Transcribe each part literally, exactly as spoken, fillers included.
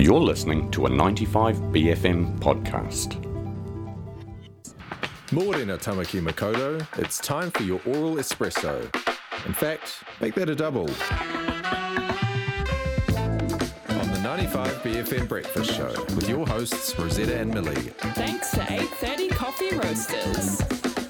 You're listening to a ninety-five B F M podcast. Morena Tamaki Makoto, it's time for your oral espresso. In fact, make that a double. On the ninety-five B F M Breakfast Show with your hosts Rosetta and Millie. Thanks to eight thirty Coffee Roasters.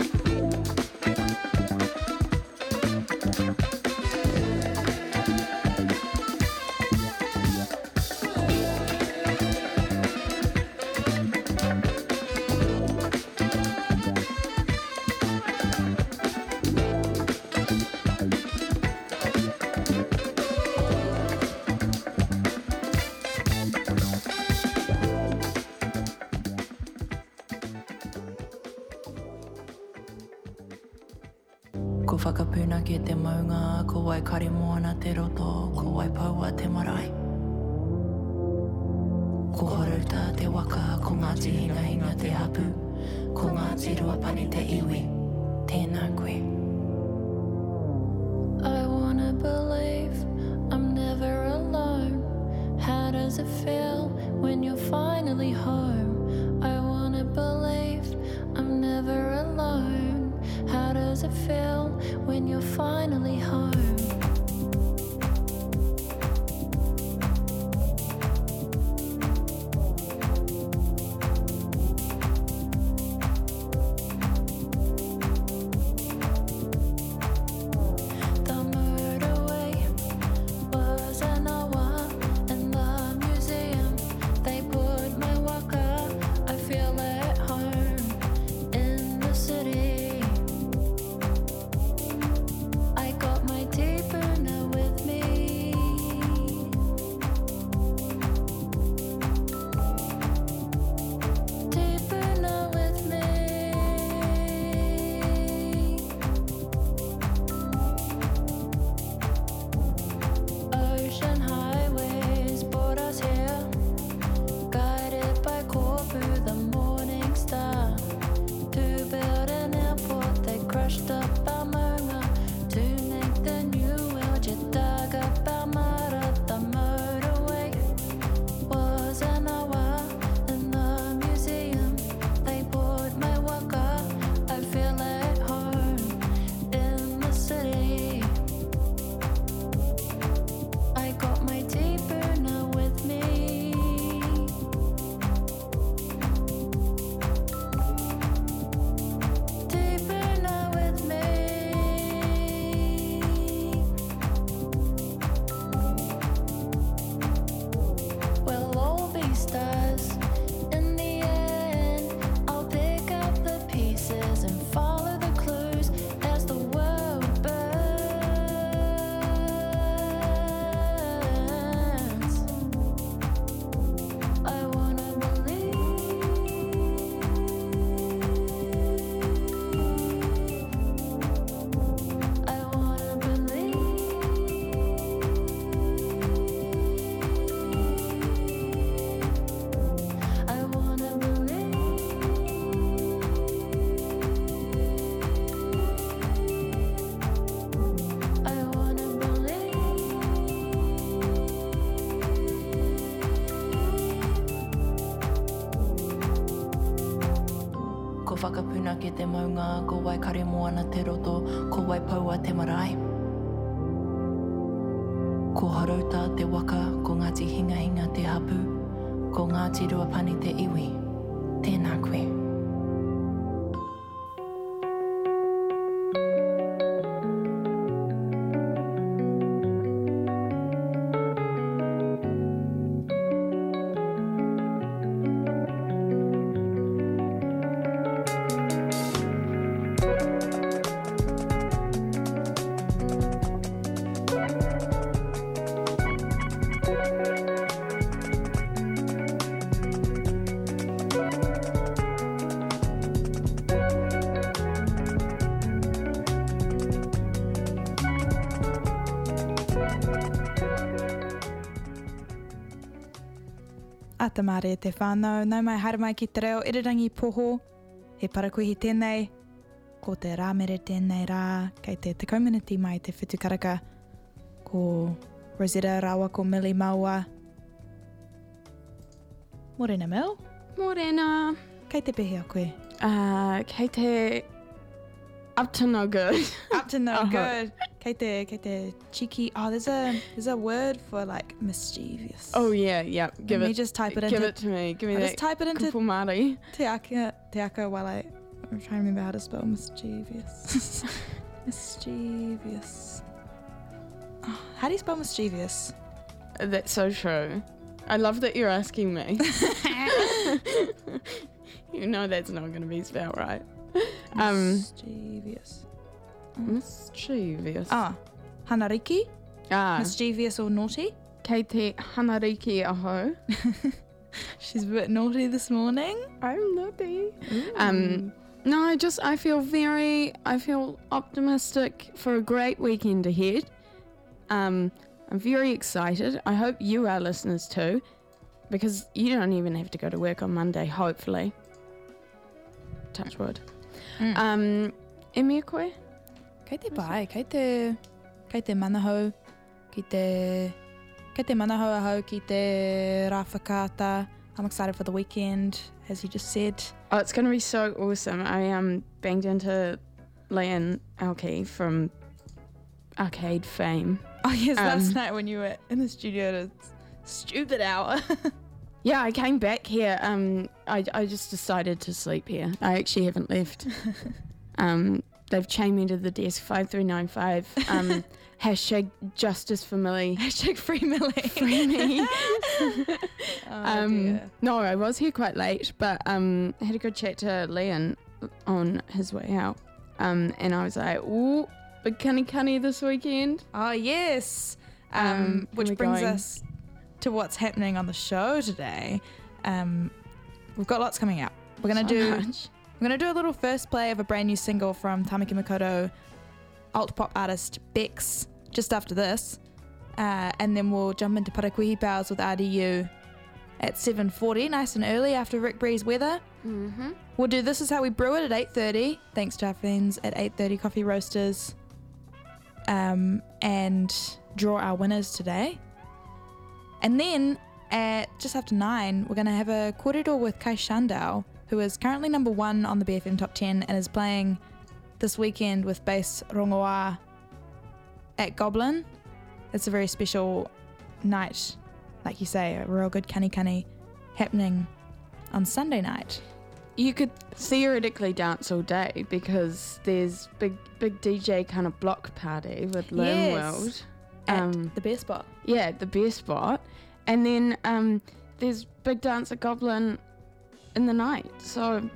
Ko whakapuna ki te maunga, ko wai kare moana te roto, ko wai paua te marae. Ko horauta te waka, ko Ngāti hinga hinga te hapu, ko Ngāti ruapani te iwi, tēnā koe. I wanna believe I'm never alone. How does it feel when you're finally home? I wanna believe I'm never alone. How does it feel when you're finally home? The motorway was an hour in the museum. They put my waka, I feel at home in the city. I got my tea burner with me. Tea burner with me. Ocean highways brought us here, guided by Corfu, the morning star. To build an airport, they crushed up our Maunga. To make the new world, you dug up our mara. The motorway was an hour in the museum. They poured my waka, I feel at home in the city. I got my tea burner with me. Tea burner with me. We'll all be stars in the end. I'll pick up the pieces and follow the clues as the world burns. I wanna believe. I wanna believe. I wanna believe. I wanna believe. Ko whakapuna ki te maunga, ko wai kare moana te roto, ko wai paua te marae. Ko horauta te waka, ko Ngāti hinga hinga te hapu, ko Ngāti ruapani te iwi, tēnā koe. Atamare te whānau, nau mai haere mai ki te reo irirangi poho, he parakuhi tēnei, ko te rāmere tēnei rā, kei te te community mai te whetukaraka, ko Rosetta Rawa ko Millie Maua. Morena Mel. Morena. Kei te pehe a koe. Uh, kei te up to no good. Up to no Oh. good. Kei te, kei te cheeky. Oh, there's a there's a word for like mischievous. Oh yeah, yeah. Give Let me it. just type it Give into it to me. Give me I'll that. just type it into Kupu Māori. te aka, te aka while I, I'm trying to remember how to spell mischievous. Mischievous. Oh, how do you spell mischievous? That's so true. I love that you're asking me. You know that's not going to be spelled right. Um, Mischievous. mischievous. Ah, hanariki. Ah, Mischievous or naughty. kei te hanariki aho. She's a bit naughty this morning. I'm naughty. Um, no, I just I feel very I feel optimistic for a great weekend ahead. Um, I'm very excited. I hope you, our listeners, too, because you don't even have to go to work on Monday. Hopefully, touch wood. Mm. Um, e mea koe? Kei te pai, kei te, kei te manahau, ki te, kei te manahau ahau ki te rā whakaata. I'm excited for the weekend, as you just said. Oh, it's going to be so awesome. I um banged into Leanne Alkey from Arcade fame. Oh yes, last Um, night when you were in the studio at a stupid hour. Yeah, I came back here. Um, I, I just decided to sleep here. I actually haven't left. um, they've chained me to the desk. Five three nine five. Um, hashtag justice for Millie. Hashtag free Millie. Free me. Oh, um, dear. no, I was here quite late, but um, I had a good chat to Leon on his way out. Um, and I was like, ooh, big cunny cunny this weekend. Oh yes. Um, Um, which we're brings going- us to what's happening on the show today. Um, we've got lots coming up. We're gonna So do. much. We're going to do a little first play of a brand new single from Tamaki Makaurau alt pop artist Bex just after this. Uh, and then we'll jump into Parakuhi Pals with R D U at seven forty, nice and early after Rick Bree's weather. Mm-hmm. We'll do This Is How We Brew It at eight thirty, thanks to our friends at eight thirty Coffee Roasters. Um, and draw our winners today. And then at just after nine, we're going to have a kōrero with Kai Shandau, who is currently number one on the B F M Top ten and is playing this weekend with bass Rongoa at Goblin. It's a very special night, like you say, a real good kani kani happening on Sunday night. You could theoretically dance all day because there's big big D J kind of block party with Lim Yes. World. At Um, the beer spot. yeah, the beer spot. And then um, there's big dance at Goblin in the night. So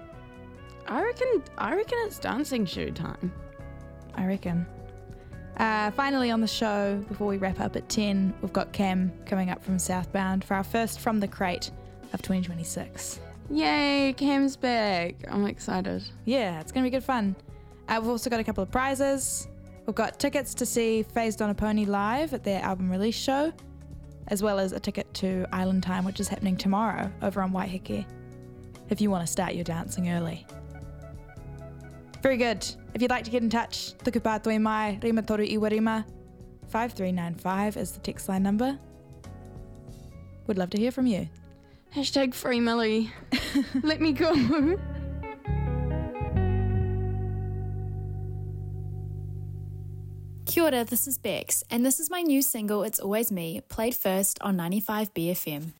I reckon I reckon it's dancing shoe time. I reckon. Uh, finally on the show, before we wrap up at ten, we've got Cam coming up from Southbound for our first From the Crate of twenty twenty-six. Yay, Cam's back. I'm excited. Yeah, it's going to be good fun. Uh, we've also got a couple of prizes. We've got tickets to see Phased on a Pony live at their album release show, as well as a ticket to Island Time, which is happening tomorrow over on Waiheke, if you want to start your dancing early. Very good. If you'd like to get in touch, tuku pātoi mai, rima toru iwa rima. five three nine five is the text line number. Would love to hear from you. Hashtag free Millie. Let me go. Kia ora, this is Bex, and this is my new single, It's Always Me, played first on ninety-five B F M.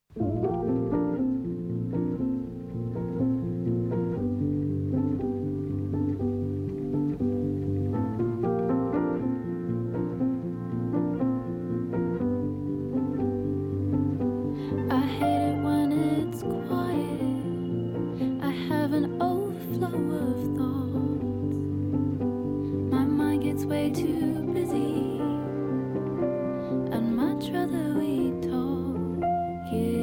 I hate it when it's quiet. I have an overflow of thoughts. My mind gets way too busy. I'd much rather we talk. Yeah.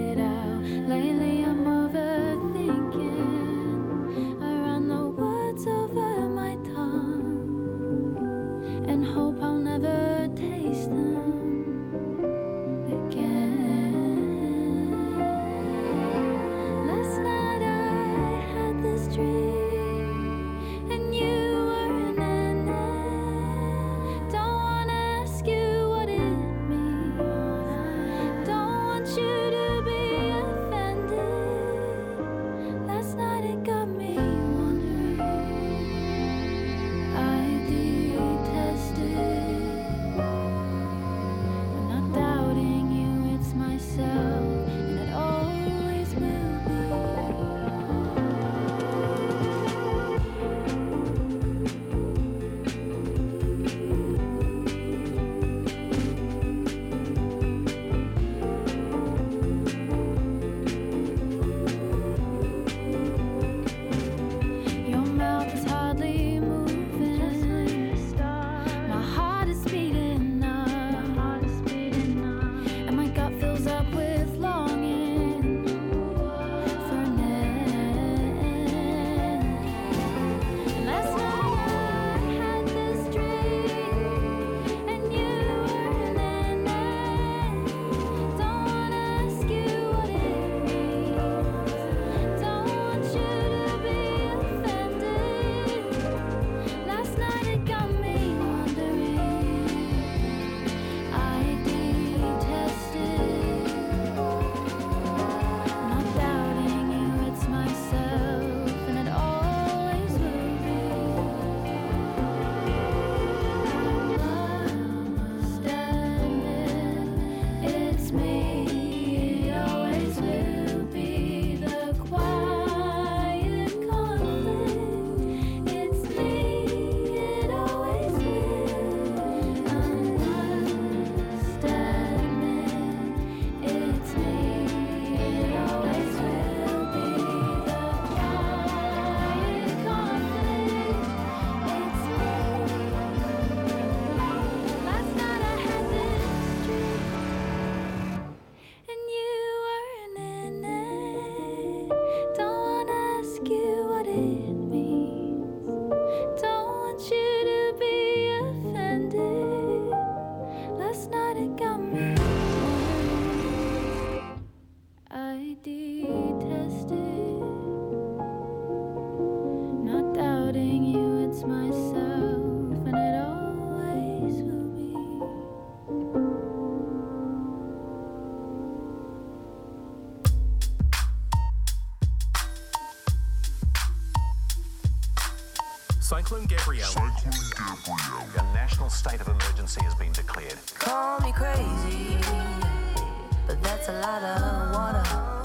Cyclone Gabrielle. A national state of emergency has been declared. Call me crazy, but that's a lot of water.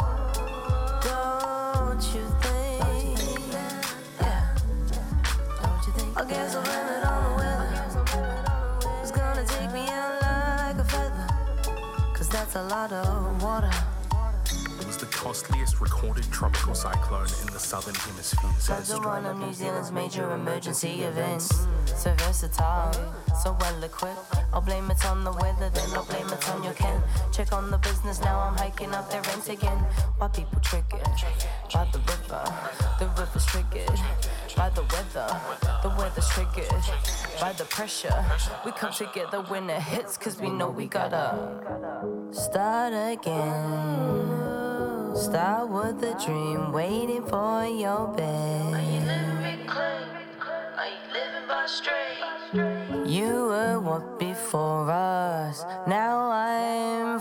Don't you think? Yeah. Don't you think? I guess I'll blame it on the weather. It's gonna take me out like a feather, 'cause that's a lot of water. It was the costliest recorded tropical cyclone in the southern hemisphere. That's one of New Zealand's major emergency events. So versatile, so well equipped. I'll blame it on the weather, then I'll blame it on your kin. Check on the business, now I'm hiking up their rent again. Why people triggered by the river? The river's triggered by the weather. The weather's triggered by the pressure. We come together when it hits, 'cause we know we gotta start again. Start with a dream, waiting for your bed. Are you living reclaim? Are you living by straight? You were what before us, now I'm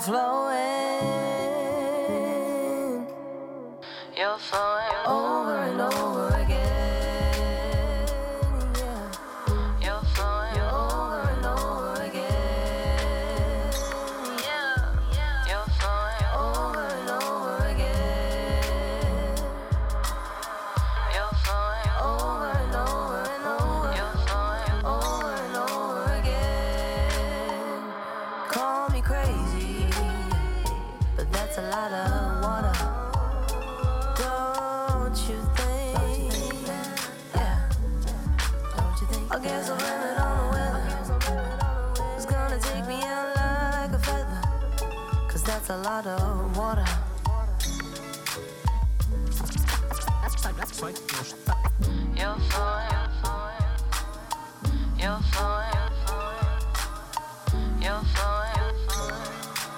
flowing. You're flowing over and over again. Yeah. You're flowing over and over again. Yeah. You're flowing over and over again. You're flowing over and over and over. You're flowing over and over again. Call me crazy, but that's a lot of water. Don't you think? Yeah. Don't you think? I guess I'll blame it on the weather. It's gonna take me out like a feather, 'cause that's a lot of water. You're flowing, you're flowing, you're flowing, you're flowing, you're flowing.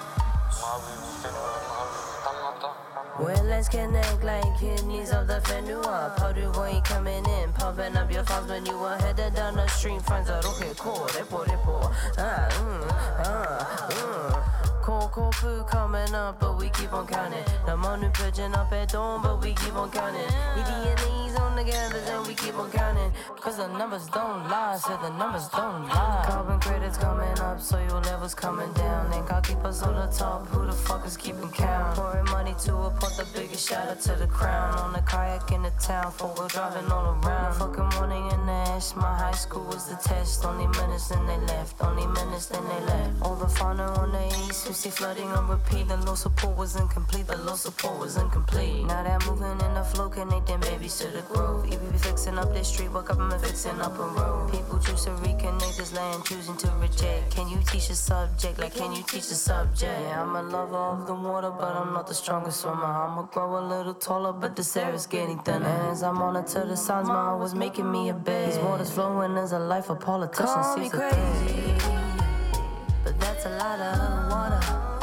Well, let's connect like kidneys of the Fenua. Powder boy coming in, pumping up your thoughts when you were headed down the street. Friends are okay, cool, repo, repo. Ah, mm, ah, mm. Coco poo coming up, but we keep on counting. The money pitching up at dawn, but we keep on counting. The D N A's on together, and we keep on counting. 'Cause the numbers don't lie, so the numbers don't lie. Carbon credits coming up, so your levels coming down. And God keep us on the top, who the fuck is keeping count? Pouring money to a pot, the biggest shout out to the crown. On a kayak in the town, four-wheel driving all around. Fucking morning in the ash, my high school was the test. Only minutes, then they left, only minutes, then they left. All the fauna on the east, who see flooding on repeat. The low support was incomplete, the low support was incomplete. Now they're moving in the flow, connecting babies to the grove. E B B fixing up their street, what government fixing up a road. People choose to reconnect this land, choosing to reject. Can you teach a subject? Like, can you teach a subject? Yeah, I'm a lover of the water, but I'm not the strongest swimmer. I'ma grow a little taller, but this air is getting thinner. As I monitor the signs, my heart was making me a bed. These waters flowing, there's a life of politicians. Call me crazy, but that's a lot of water.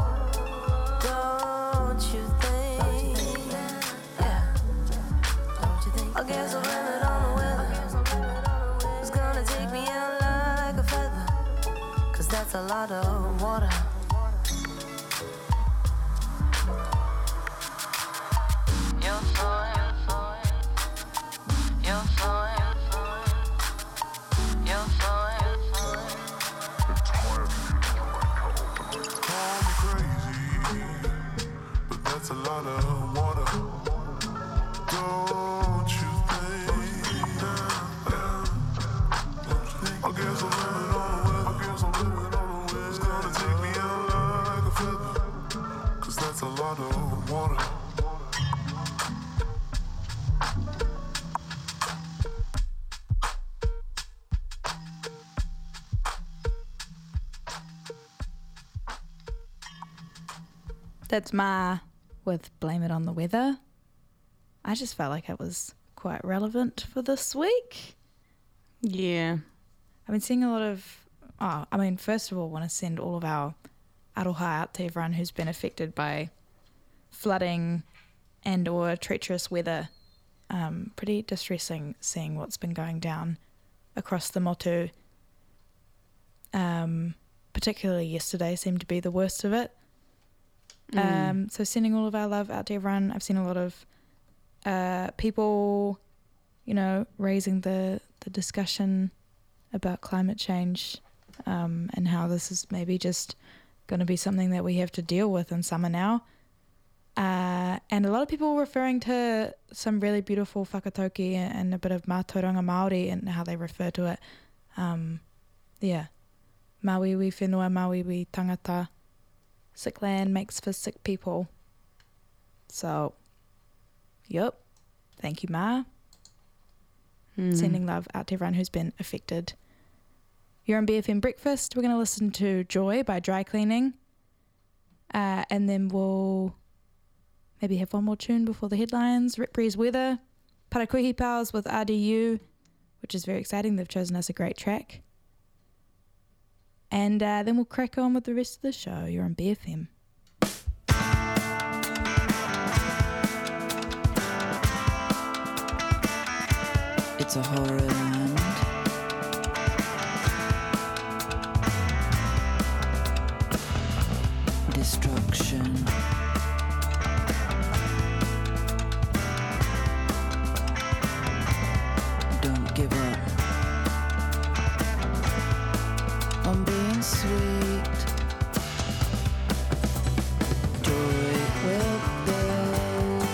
Don't you think? Yeah. Don't you think? I guess I'll blame it on the weather. It's gonna take me out like a feather, 'cause that's a lot of water. You're flowing, you're flowing, you're flowing, you're flowing, you're flowing. Call me crazy, but that's a lot of water. Don't you think? I guess I'll blame it on the weather. I guess I'll blame it on the weather. It's gonna take me out like a feather, 'cause that's a lot of water. That's Ma with Blame It on the Weather. I just felt like it was quite relevant for this week. Yeah. I've been seeing a lot of, oh, I mean, first of all, I want to send all of our aroha out to everyone who's been affected by flooding and or treacherous weather. Um, pretty distressing seeing what's been going down across the Motu. Um, particularly yesterday seemed to be the worst of it. Mm. Um, so sending all of our love out to everyone. I've seen a lot of uh, people, you know, raising the, the discussion about climate change um, and how this is maybe just going to be something that we have to deal with in summer now. Uh, and a lot of people referring to some really beautiful whakatauki and a bit of mātauranga Māori and how they refer to it. Um, yeah. Mauiwi whenua, mauiwi tangata. Sick land makes for sick people. So, yep. Thank you, Ma. Mm. Sending love out to everyone who's been affected. You're on B F M Breakfast. We're going to listen to Joy by Dry Cleaning. Uh, and then we'll maybe have one more tune before the headlines. Rip Breeze Weather. Parakuhi Pals with R D U, which is very exciting. They've chosen us a great track. And uh, then we'll crack on with the rest of the show. You're on B F M. It's a horror land. Destruction. Don't give up on being sweet. Joy will build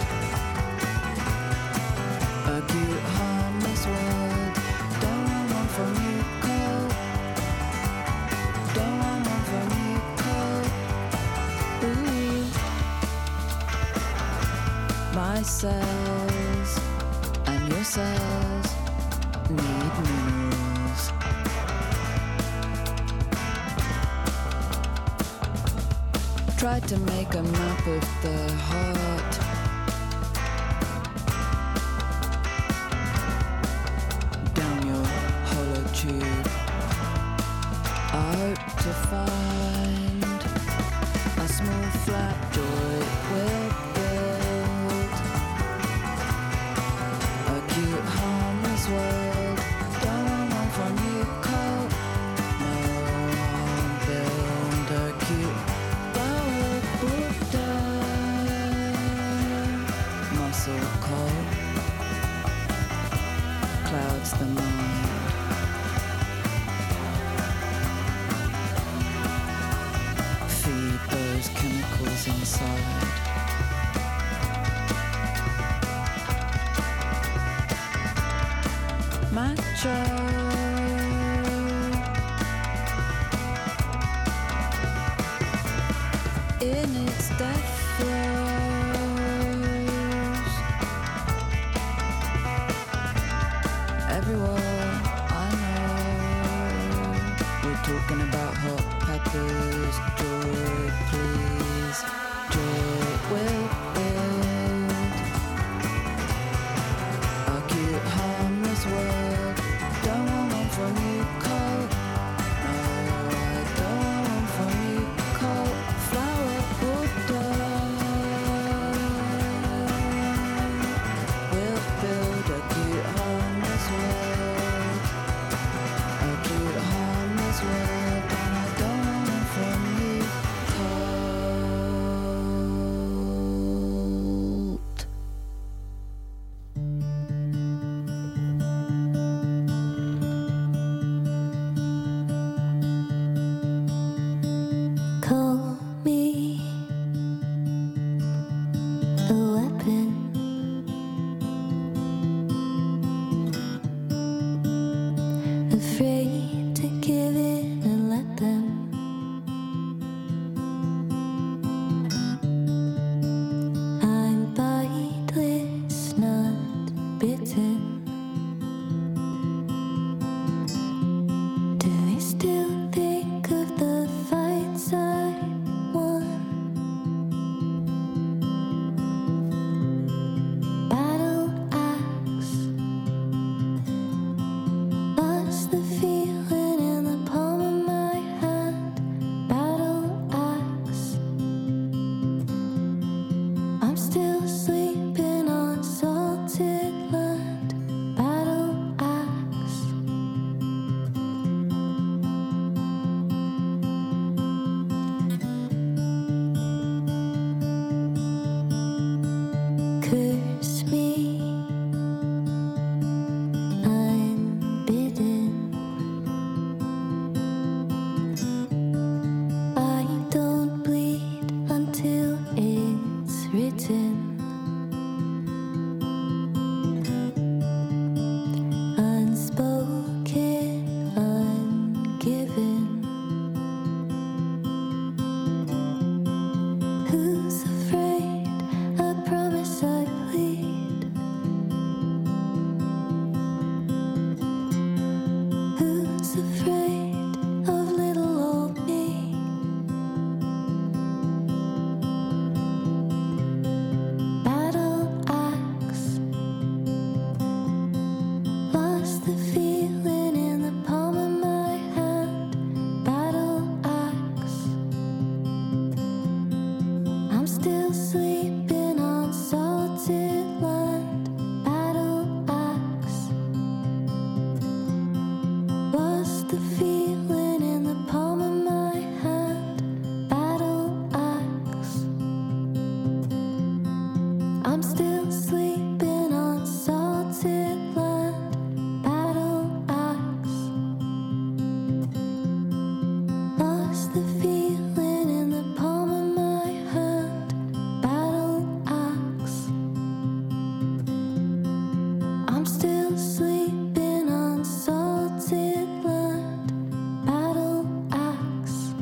a cute harmless world. Don't want one from you cold. Don't want one from you cold. Ooh. My cells and your cells need minerals. Tried to make a map of the heart. Down your hollow tube. I hope to find a small flat joy will build a cute harmless world. Don't want one from you cold. No, build a cute Buddha, muscle cold, clouds the mind. Feed those chemicals inside. Macho. In its death throes, everywhere I know, we're talking about hot peppers. Joy, please, joy will build a cute harmless world. Don't want still sleeping on salted land. Battle axe. Lost the feeling in the palm of my hand. Battle axe. I'm still sleeping on salted land. Battle axe. Lost the feeling in the palm of my hand. Battle axe. I'm still sleeping on salted land. Battle axe.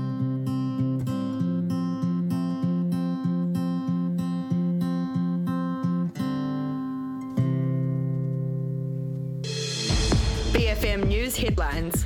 B F M News headlines.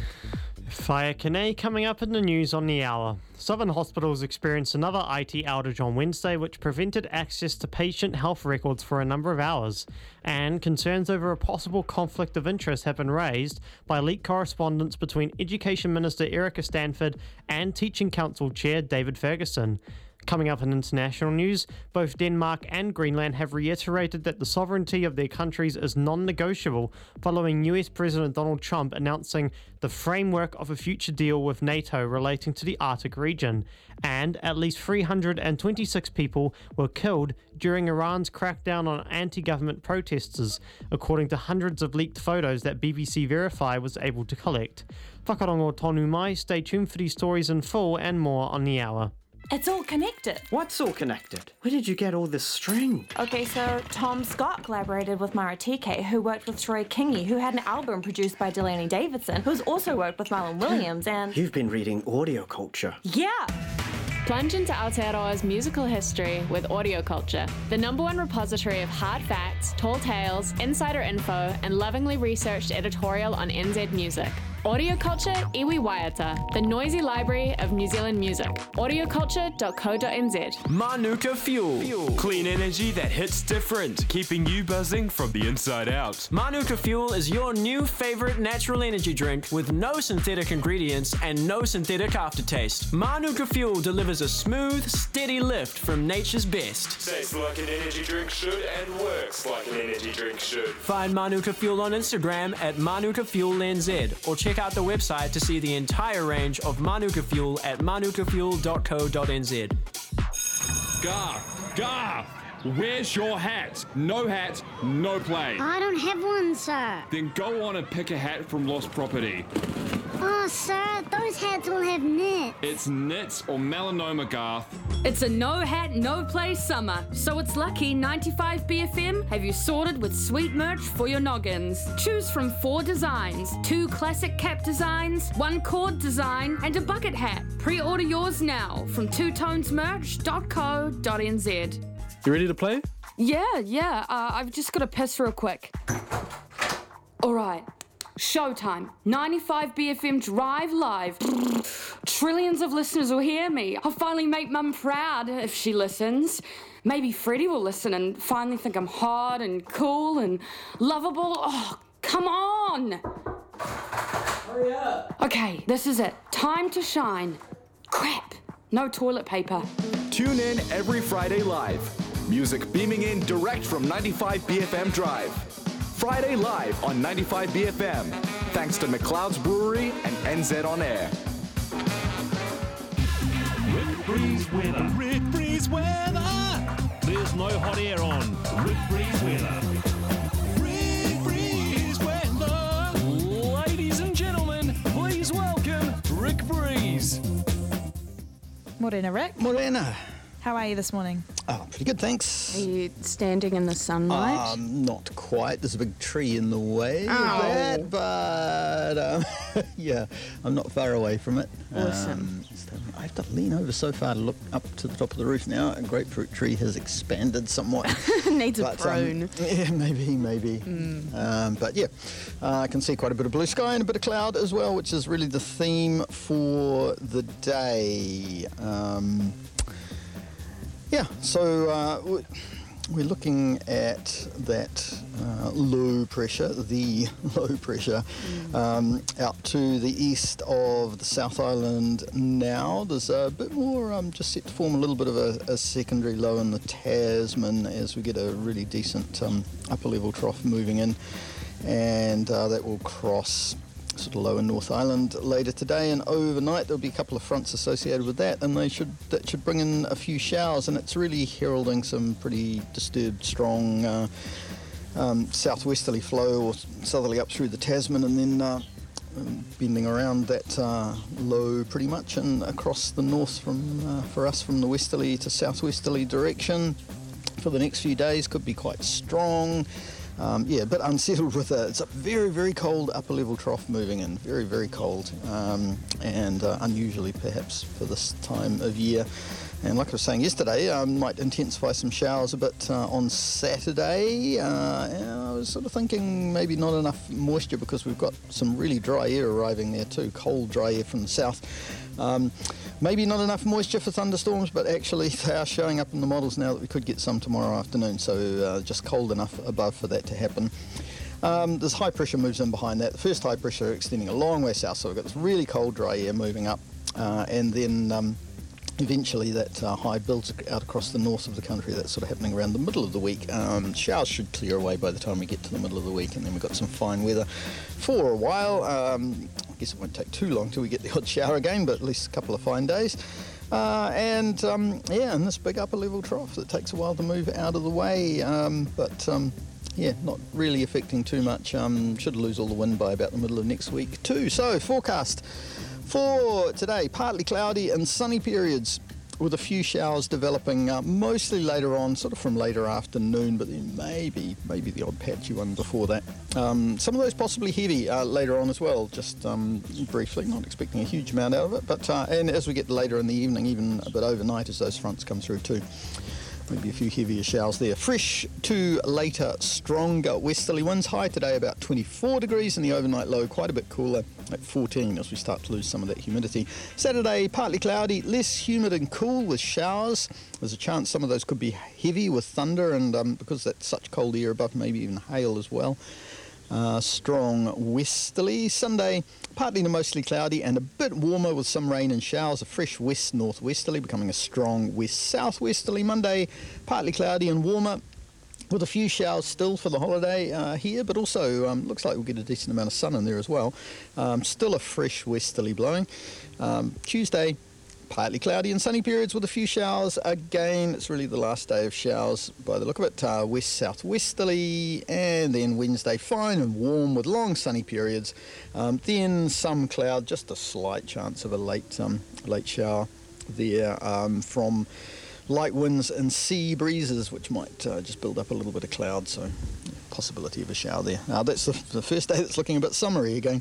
Whaiakene coming up in the news on the hour. Southern Hospitals experienced another I T outage on Wednesday which prevented access to patient health records for a number of hours, and concerns over a possible conflict of interest have been raised by leaked correspondence between Education Minister Erica Stanford and Teaching Council Chair David Ferguson. Coming up in international news, both Denmark and Greenland have reiterated that the sovereignty of their countries is non-negotiable following U S President Donald Trump announcing the framework of a future deal with NATO relating to the Arctic region. And at least three hundred twenty-six people were killed during Iran's crackdown on anti-government protesters, according to hundreds of leaked photos that B B C Verify was able to collect. Whakarongo tonu mai, stay tuned for these stories in full and more on the hour. It's all connected. What's all connected? Where did you get all this string? Okay, so Tom Scott collaborated with Maratike, who worked with Troy Kingi, who had an album produced by Delaney Davidson, who's also worked with Marlon Williams, and... You've been reading audio culture. Yeah! Plunge into Aotearoa's musical history with Audio Culture, the number one repository of hard facts, tall tales, insider info, and lovingly researched editorial on N Z music. Audio Culture Iwi Waiata, the noisy library of New Zealand music. audio culture dot co dot n z. Manuka Fuel. Fuel. Clean energy that hits different, keeping you buzzing from the inside out. Manuka Fuel is your new favorite natural energy drink with no synthetic ingredients and no synthetic aftertaste. Manuka Fuel delivers a smooth, steady lift from nature's best. Tastes like an energy drink should and works like an energy drink should. Find Manuka Fuel on Instagram at Manuka Fuel N Z or check out the website to see the entire range of Manuka Fuel at manuka fuel dot co dot n z. Garth, Garth, where's your hat? No hat, no play. I don't have one, sir. Then go on and pick a hat from Lost Property. Oh, sir, those hats all have knits. It's knits or melanoma, Garth. It's a no hat, no play summer, so it's lucky ninety-five B F M have you sorted with sweet merch for your noggins. Choose from four designs, two classic cap designs, one cord design, and a bucket hat. Pre-order yours now from two tones merch dot co dot n z. You ready to play? Yeah, yeah, uh, I've just got to piss real quick. All right. Showtime. ninety-five B F M Drive Live. Trillions of listeners will hear me. I'll finally make Mum proud if she listens. Maybe Freddie will listen and finally think I'm hot and cool and lovable. Oh, come on. Hurry up. Okay, this is it. Time to shine. Crap. No toilet paper. Tune in every Friday live. Music beaming in direct from ninety-five B F M Drive. Friday live on ninety-five B F M. Thanks to McLeod's Brewery and N Z On Air. Rick Breeze weather. Rick Breeze weather. There's no hot air on. Rick Breeze weather. Rick Breeze weather. Ladies and gentlemen, please welcome Rick Breeze. Morena, Rick. Morena. How are you this morning? Oh, pretty good, thanks. Are you standing in the sunlight? Um, not quite. There's a big tree in the way Oh. of that, but um, yeah, I'm not far away from it. Awesome. Um, so I have to lean over so far to look up to the top of the roof now. A grapefruit tree has expanded somewhat. Needs but, a prune. Um, yeah, maybe, maybe. Mm. Um, but yeah, uh, I can see quite a bit of blue sky and a bit of cloud as well, which is really the theme for the day. Um, Yeah, so uh, we're looking at that uh, low pressure, the low pressure, um, out to the east of the South Island now. There's a bit more um, just set to form a little bit of a, a secondary low in the Tasman as we get a really decent um, upper level trough moving in, and uh, that will cross sort of lower North Island later today, and overnight there'll be a couple of fronts associated with that, and they should that should bring in a few showers, and it's really heralding some pretty disturbed, strong uh, um, southwesterly flow or southerly up through the Tasman, and then uh, bending around that uh, low pretty much and across the north from uh, for us from the westerly to southwesterly direction for the next few days. Could be quite strong. Um, yeah, but unsettled with a, it's a very, very cold upper level trough moving in, very, very cold, um, and uh, unusually perhaps for this time of year. And like I was saying yesterday, um, might intensify some showers a bit uh, on Saturday. Uh, and I was sort of thinking maybe not enough moisture because we've got some really dry air arriving there too, cold dry air from the south. Um, maybe not enough moisture for thunderstorms, but actually they are showing up in the models now that we could get some tomorrow afternoon, so uh, just cold enough above for that to happen. Um, this high pressure moves in behind that. The first high pressure extending a long way south, so we've got this really cold dry air moving up, uh, and then um, eventually that uh, high builds out across the north of the country. That's sort of happening around the middle of the week. Um, showers should clear away by the time we get to the middle of the week, and then we've got some fine weather for a while. Um, I guess it won't take too long till we get the odd shower again, but at least a couple of fine days. Uh, and um, yeah, and this big upper level trough that takes a while to move out of the way, um, but um, yeah, not really affecting too much. Um, should lose all the wind by about the middle of next week too. So forecast for today, partly cloudy and sunny periods with a few showers developing uh, mostly later on, sort of from later afternoon, but then maybe maybe the odd patchy one before that. Um, some of those possibly heavy uh, later on as well, just um, briefly, not expecting a huge amount out of it, but uh, and as we get later in the evening, even a bit overnight as those fronts come through too. Maybe a few heavier showers there. Fresh to later, stronger westerly winds. High today about twenty-four degrees, and the overnight low quite a bit cooler at fourteen as we start to lose some of that humidity. Saturday, partly cloudy, less humid and cool with showers. There's a chance some of those could be heavy with thunder, and um, because that's such cold air above, maybe even hail as well. Uh, strong westerly. Sunday, partly to mostly cloudy and a bit warmer with some rain and showers. A fresh west northwesterly becoming a strong west southwesterly. Monday, partly cloudy and warmer with a few showers still for the holiday uh, here, but also um, looks like we'll get a decent amount of sun in there as well. Um, still a fresh westerly blowing. Um, Tuesday, partly cloudy and sunny periods with a few showers. Again, it's really the last day of showers by the look of it. Uh, west southwesterly, and then Wednesday fine and warm with long sunny periods. Um, then some cloud, just a slight chance of a late um, late shower there um, from light winds and sea breezes, which might uh, just build up a little bit of cloud. So possibility of a shower there. Now that's the, the first day that's looking a bit summery again.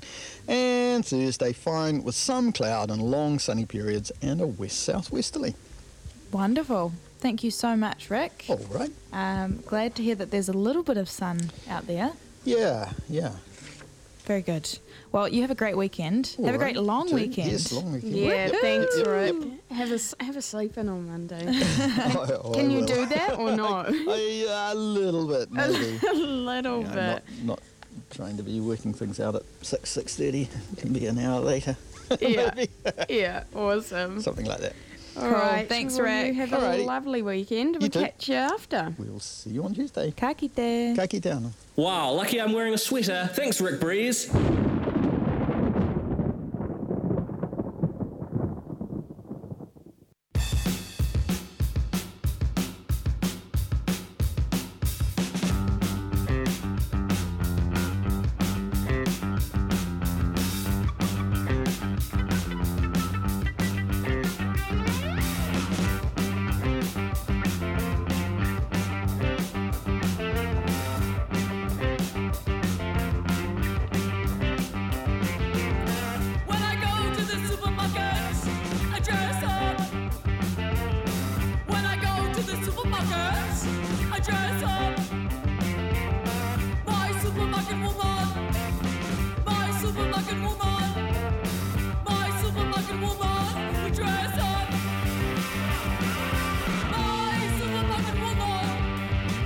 And Thursday fine with some cloud and long sunny periods and a west southwesterly. Wonderful. Thank you so much, Rick. All right. Um, glad to hear that there's a little bit of sun out there. Yeah, yeah. Very good. Well, you have a great weekend. All have a right. great long Do- weekend. Yes, long weekend. Yeah, Yep, thanks, yep, Rick. yep. Have a s- have a sleep in on Monday. I- I Can you will. do that or not? I, a little bit, maybe. a little You know, bit. Not, not trying to be working things out at six, six thirty. It can be an hour later. Yeah, Maybe. yeah, awesome. Something like that. All Cool. right, Thanks, well, Rick. You have a Alrighty. lovely weekend. You We'll too. catch you after. We'll see you on Tuesday. Ka kite. Ka kite ana. Wow, lucky I'm wearing a sweater. Thanks, Rick Breeze. When I go to the supermarket, I dress up. When I go to the supermarket, I dress up. My supermarket woman, my supermarket woman, my supermarket woman, we dress up. My supermarket woman,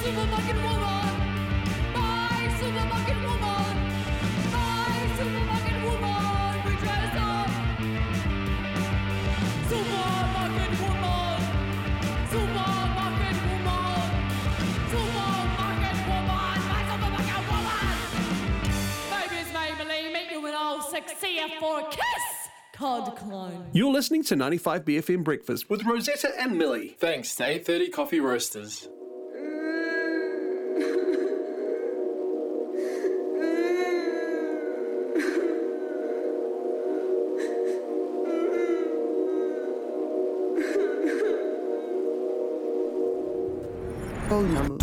supermarket woman. My supermarket woman. My supermarket woman. We dress up. Supermarket woman. Supermarket woman. Supermarket woman. My supermarket woman. Baby's Maybelline, make you an old sexy for a kiss. Cod clone. You're listening to ninety-five B F M Breakfast with Rosetta and Millie. Thanks to eight thirty Coffee Roasters. Oh, no.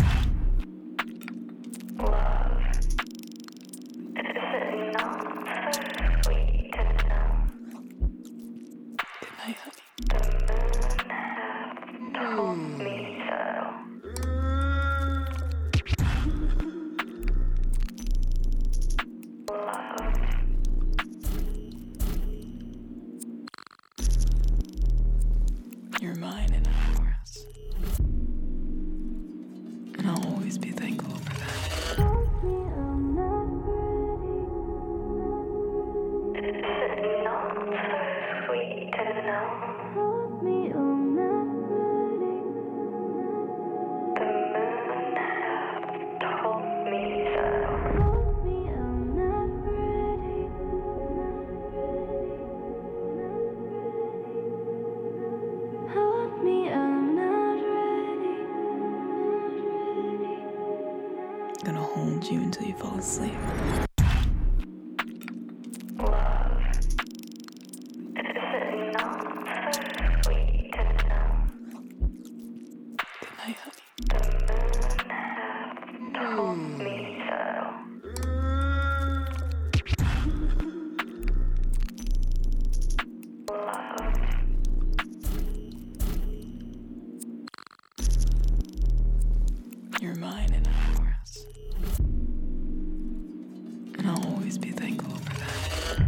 You're mine and I'm yours. And I'll always be thankful for that. I'm gonna hold you until you fall asleep. Good night, honey. You're mine and I'm yours. And I'll always be thankful for that.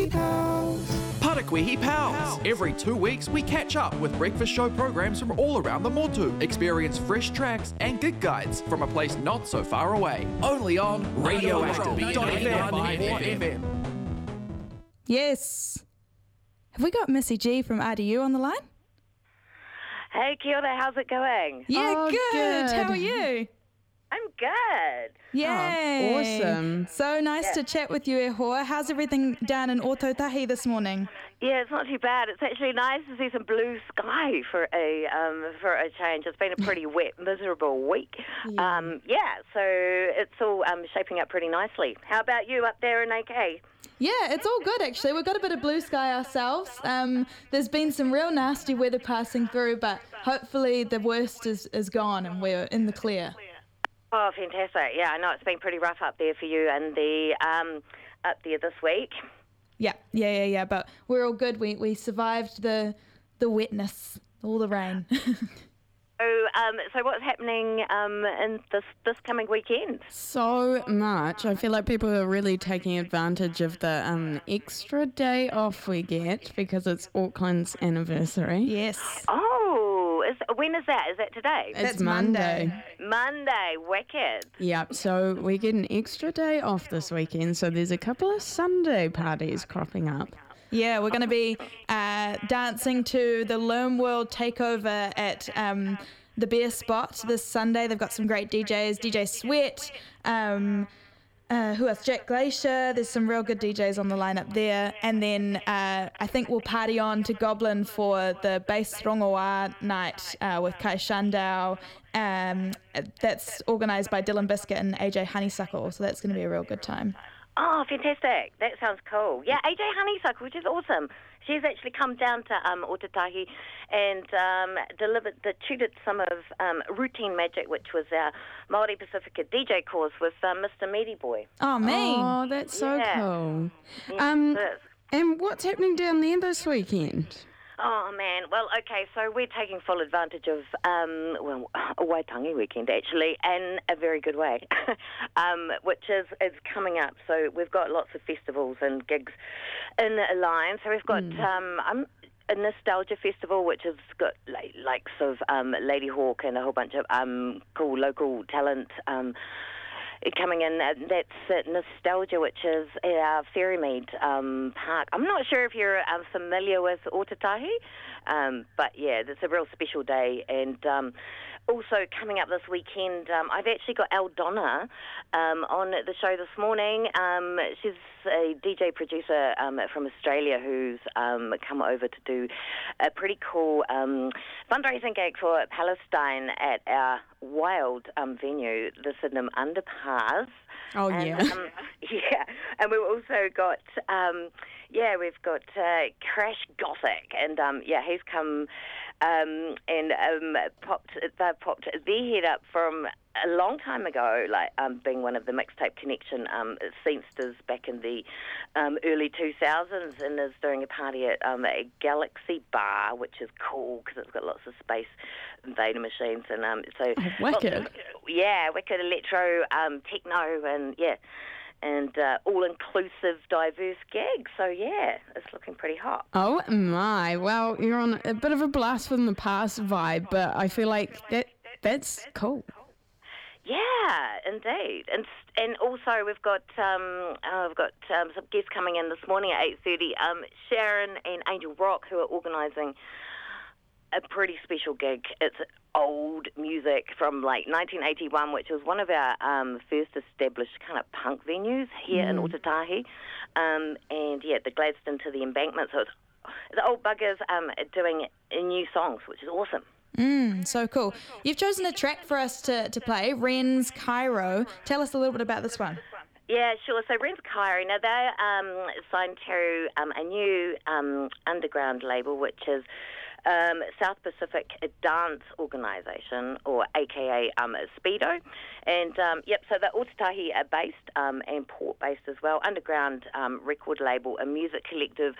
Parakwihi Pals. Parakwihi Pals. Every two weeks, we catch up with breakfast show programs from all around the Motu. Experience fresh tracks and gig guides from a place not so far away. Only on Radioactive dot F M. Yes. Have we got Missy G from R D U on the line? Hey, kia ora, how's it going? Yeah, Oh, good. good. How are you? I'm good. Yay. Oh, awesome. So nice Yeah. to chat with you, Ehoa. How's everything down in Ototahi this morning? Yeah, it's not too bad. It's actually nice to see some blue sky for a um, for a change. It's been a pretty wet, miserable week. Yeah, um, yeah so it's all um, shaping up pretty nicely. How about you up there in A K? Yeah, it's all good actually. We've got a bit of blue sky ourselves. Um, there's been some real nasty weather passing through, but hopefully the worst is, is gone and we're in the clear. Oh, fantastic. Yeah, I know it's been pretty rough up there for you and the um, up there this week. Yeah, yeah, yeah, yeah. But we're all good. We we survived the the wetness, all the rain. So, um, so what's happening um, in this this coming weekend? So much. I feel like people are really taking advantage of the um, extra day off we get because it's Auckland's anniversary. Yes. Oh, is, when is that? Is that today? It's That's Monday. Monday. Monday, wicked. Yep, so we get an extra day off this weekend, so there's a couple of Sunday parties cropping up. Yeah, we're going to be uh, dancing to the Learn World Takeover at um, the Beer Spot this Sunday. They've got some great D Js, D J Sweat, um, uh, who else? Jack Glacier. There's some real good D Js on the lineup there. And then uh, I think we'll party on to Goblin for the Bass Rongoa night uh, with Kai Shandau. Um, that's organised by Dylan Biscuit and A J Honeysuckle, so that's going to be a real good time. Oh, fantastic. That sounds cool. Yeah, A J Honeysuckle, which is awesome. She's actually come down to um, Otautahi and um, delivered, the, tutored some of um, Routine Magic, which was our Māori Pacifica D J course with um, Mister Meaty Boy. Oh, man. Oh, that's so Yeah. cool. Yes, Um, it is. and what's happening down there this weekend? Oh, man. Well, okay, so we're taking full advantage of, um, well, a Waitangi weekend, actually, in a very good way, um, which is, is coming up. So we've got lots of festivals and gigs in the line. So we've got um, um, a Nostalgia Festival, which has got like, likes of um, Lady Hawk and a whole bunch of um, cool local talent um coming in. Uh, that's uh, Nostalgia, which is at our Ferrymead um, Park. I'm not sure if you're um, familiar with Otautahi, um, but yeah, it's a real special day. And um, also coming up this weekend, um, I've actually got Elle Donna um, on the show this morning. Um, she's a D J producer um, from Australia who's um, come over to do a pretty cool um, fundraising gig for Palestine at our wild um, venue, the Sydenham Underpass. Oh, and, yeah. Um, yeah, and we've also got, um, yeah, we've got uh, Crash Gothic, and um, yeah, he's come um, and um, popped, they popped their head up from a long time ago, like um, being one of the Mixtape Connection um, scenesters back in the um, early two thousands, and is doing a party at um, a Galaxy Bar, which is cool because it's got lots of Space Invader machines, and um, so Oh, lots wicked. of- yeah, wicked electro, um, techno, and yeah, and uh, all-inclusive, diverse gigs. So yeah, it's looking pretty hot. Oh my, well, you're on a bit of a blast from the past vibe, but I feel like that that's cool. Yeah, indeed, and and also we've got um, uh, we've got um, some guests coming in this morning at eight thirty. Um, Sharon and Angel Rock, who are organising a pretty special gig. It's old music from like nineteen eighty-one, which was one of our um, first established kind of punk venues here in Mm. Otautahi. Um, and yeah, the Gladstone to the Embankment. So it's the old buggers um, doing new songs, which is awesome. Mm, so cool. You've chosen a track for us to, to play, Ren's Cairo. Tell us a little bit about this one. Yeah, sure. So Ren's Cairo, now they're um, signed to um, a new um, underground label, which is um, South Pacific Dance Organisation, or A K A um, Speedo. And, um, yep, so they're Otautahi based um, and Port based as well. Underground um, record label, a music collective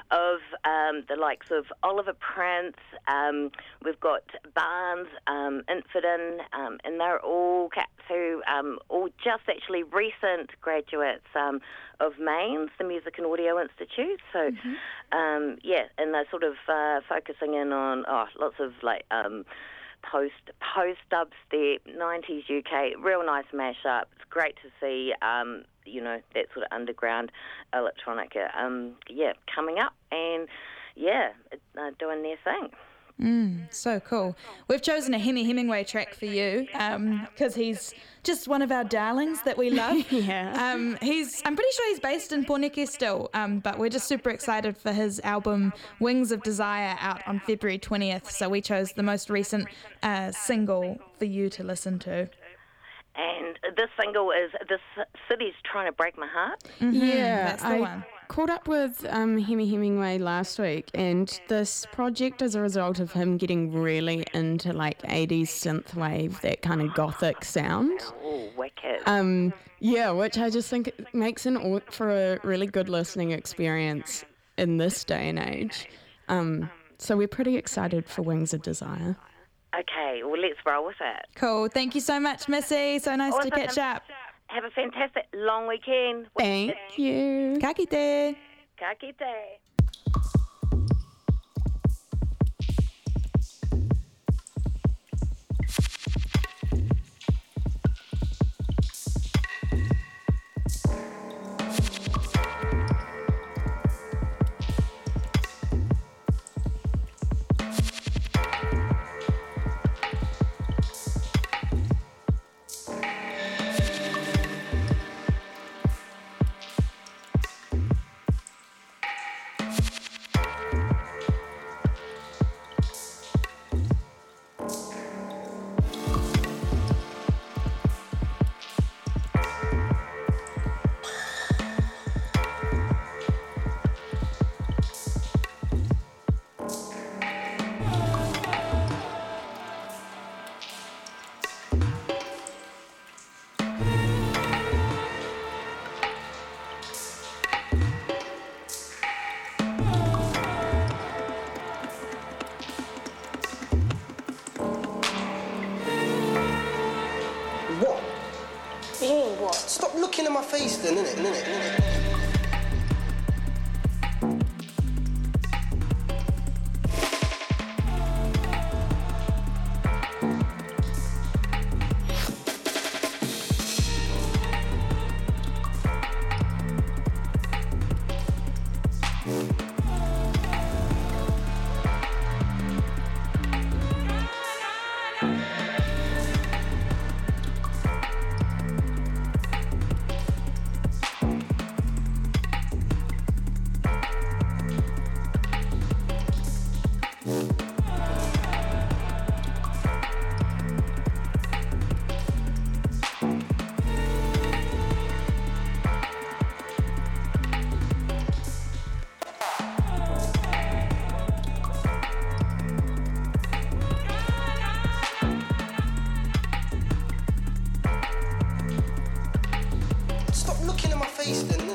of um, the likes of Oliver Prince. Um, we've got Barnes, um, Infidin, um, and they're all cats who um, all just actually recent graduates um, of MAINS, the Music and Audio Institute. So, mm-hmm. um, yeah, and they're sort of uh, focusing in on oh, lots of like um, post post dubstep, nineties U K, real nice mashup. It's great to see, um, you know, that sort of underground electronica, um, yeah, coming up and yeah, uh, doing their thing. Mm, so cool. We've chosen a Hemi Hemingway track for you because um, he's just one of our darlings that we love. yeah. Um, he's. I'm pretty sure he's based in Porneke still, um, but we're just super excited for his album Wings of Desire out on February twentieth. So we chose the most recent uh, single for you to listen to. And this single is This City's Trying to Break My Heart. Mm-hmm, yeah, that's the I one. Caught up with um, Hemi Hemingway last week, and this project is a result of him getting really into like eighties synthwave, that kind of gothic sound. Oh, wicked. Um, yeah, which I just think makes an au- for a really good listening experience in this day and age. Um, so we're pretty excited for Wings of Desire. Okay, well, let's roll with it. Cool. Thank you so much, Missy. So nice Awesome. to catch up. Have a fantastic long weekend. Thank you. Ka kite. Ka kite. Stop looking at my face then, innit, innit, innit. Stop looking at my face then.